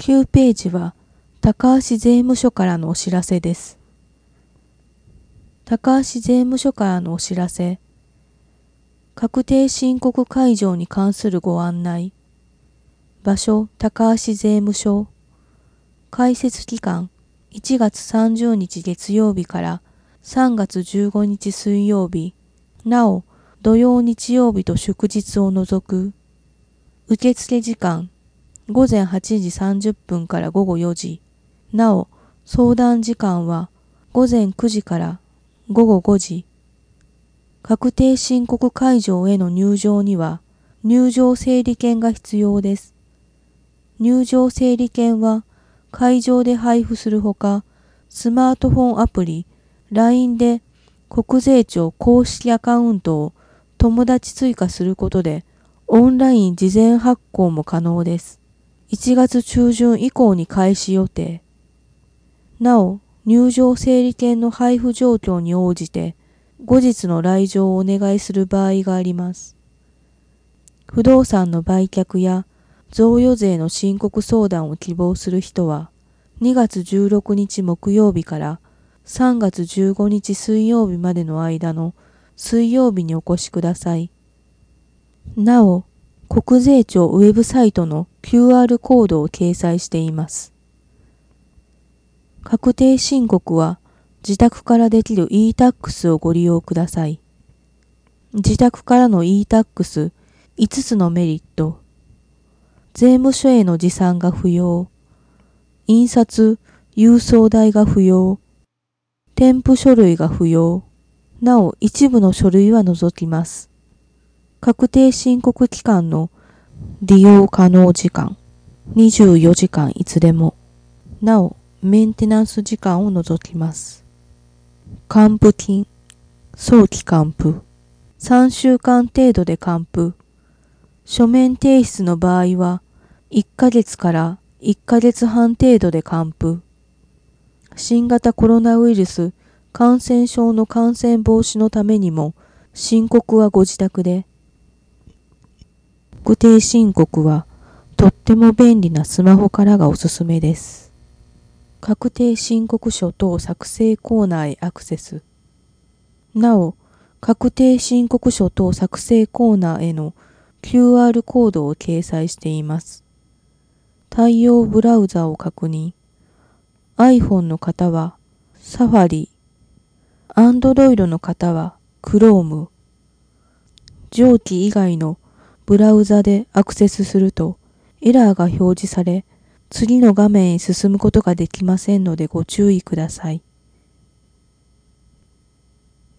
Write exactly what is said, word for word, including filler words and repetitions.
きゅうページは高橋税務署からのお知らせです。高橋税務署からのお知らせ。確定申告開場に関するご案内。場所、高橋税務署。開設期間、いちがつさんじゅうにち月曜日からさんがつじゅうごにち水曜日。なお、土曜日曜日と祝日を除く。受付時間、ごぜんはちじさんじゅっぷんからごごよじ。なお、相談時間はごぜんくじからごごごじ。確定申告会場への入場には入場整理券が必要です。入場整理券は会場で配布するほか、スマートフォンアプリ ライン で国税庁公式アカウントを友達追加することでオンライン事前発行も可能です。いちがつ中旬以降に開始予定。なお、入場整理券の配布状況に応じて後日の来場をお願いする場合があります。不動産の売却や贈与税の申告相談を希望する人は、にがつじゅうろくにち木曜日からさんがつじゅうごにち水曜日までの間の水曜日にお越しください。なお、国税庁ウェブサイトの キューアール コードを掲載しています。確定申告は自宅からできる イータックス をご利用ください。自宅からの イータックスいつつのメリット。税務署への持参が不要。印刷、郵送代が不要。添付書類が不要。なお、一部の書類は除きます。確定申告期間の利用可能時間。にじゅうよじかんいつでも。なお、メンテナンス時間を除きます。還付金、早期還付、さんしゅうかん程度で還付、書面提出の場合はいっかげつからいっかげつはん程度で還付、新型コロナウイルス感染症の感染防止のためにも申告はご自宅で、確定申告はとっても便利なスマホからがおすすめです。確定申告書等作成コーナーへアクセス。なお、確定申告書等作成コーナーへの キューアール コードを掲載しています。対応ブラウザを確認。iPhone の方は Safari、Android の方は Chrome。上記以外のブラウザでアクセスするとエラーが表示され、次の画面へ進むことができませんのでご注意ください。